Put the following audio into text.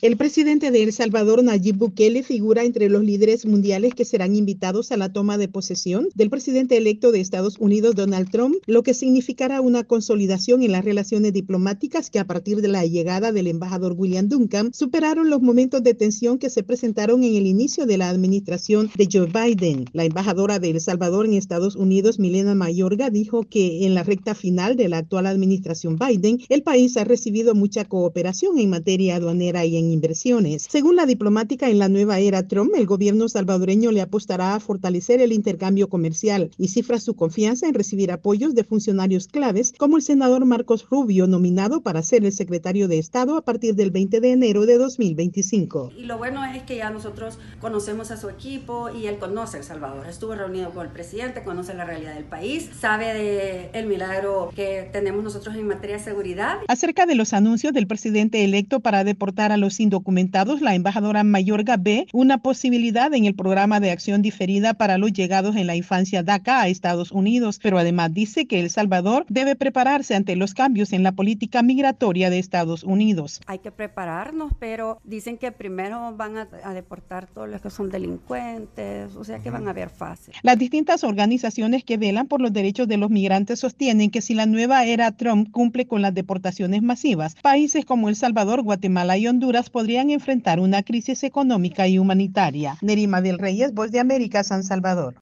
El presidente de El Salvador, Nayib Bukele, figura entre los líderes mundiales que serán invitados a la toma de posesión del presidente electo de Estados Unidos, Donald Trump, lo que significará una consolidación en las relaciones diplomáticas que a partir de la llegada del embajador William Duncan superaron los momentos de tensión que se presentaron en el inicio de la administración de Joe Biden. La embajadora de El Salvador en Estados Unidos, Milena Mayorga, dijo que en la recta final de la actual administración Biden, el país ha recibido mucha cooperación en materia aduanera y en inversiones. Según la diplomática, en la nueva era Trump, el gobierno salvadoreño le apostará a fortalecer el intercambio comercial y cifra su confianza en recibir apoyos de funcionarios claves como el senador Marcos Rubio, nominado para ser el secretario de Estado a partir del 20 de enero de 2025. Y lo bueno es que ya nosotros conocemos a su equipo y él conoce El Salvador. Estuvo reunido con el presidente, conoce la realidad del país, sabe de el milagro que tenemos nosotros en materia de seguridad. Acerca de los anuncios del presidente electo para deportar a los indocumentados, la embajadora Mayorga ve una posibilidad en el programa de acción diferida para los llegados en la infancia DACA a Estados Unidos, pero además dice que El Salvador debe prepararse ante los cambios en la política migratoria de Estados Unidos. Hay que prepararnos, pero dicen que primero van a deportar todos los que son delincuentes, o sea que van a haber fases. Las distintas organizaciones que velan por los derechos de los migrantes sostienen que si la nueva era Trump cumple con las deportaciones masivas, países como El Salvador, Guatemala y Honduras podrían enfrentar una crisis económica y humanitaria. Nerima del Reyes, Voz de América, San Salvador.